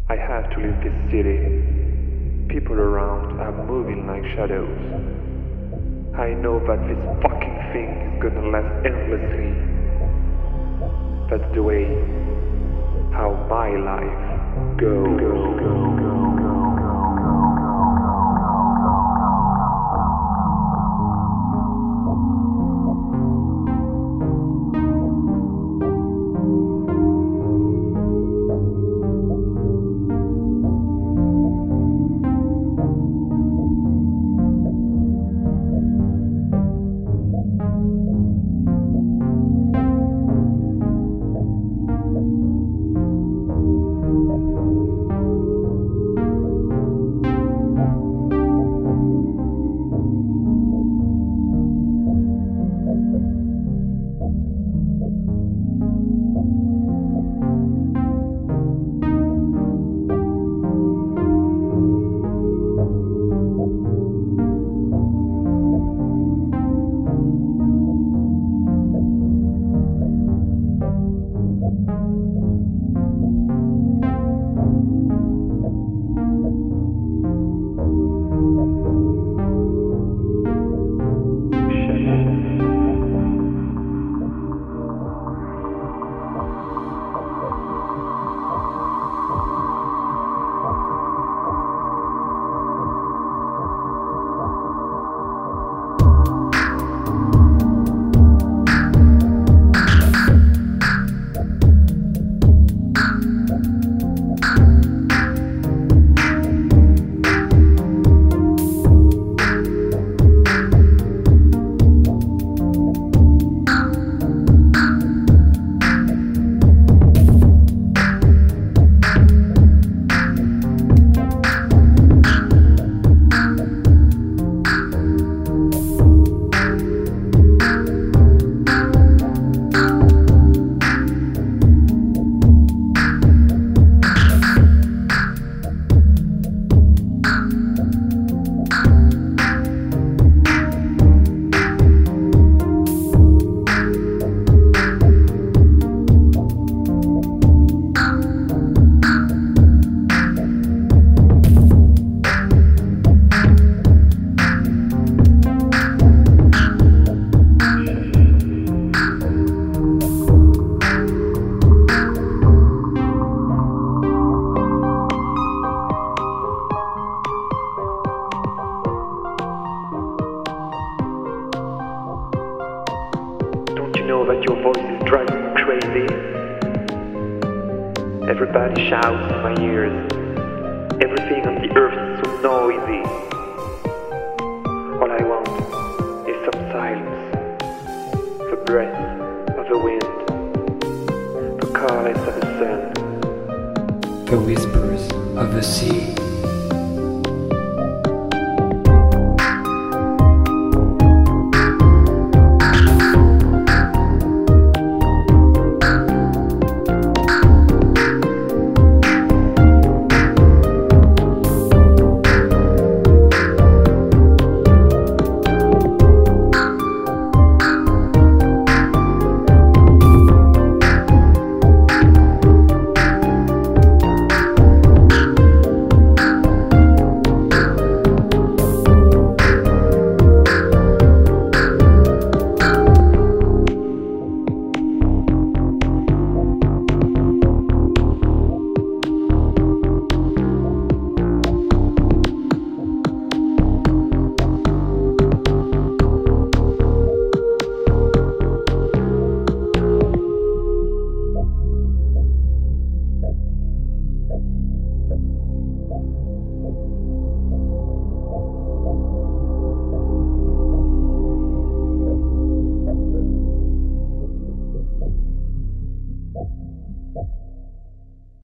I have to leave this city. People around are moving like shadows. I know that this fucking thing is gonna last endlessly. That's the way how my life goes. Know that your voice is driving me crazy. Everybody shouts in my ears. Everything on the earth is so noisy. All I want is some silence. The breath of the wind. The caress of the sun. The whispers of the sea.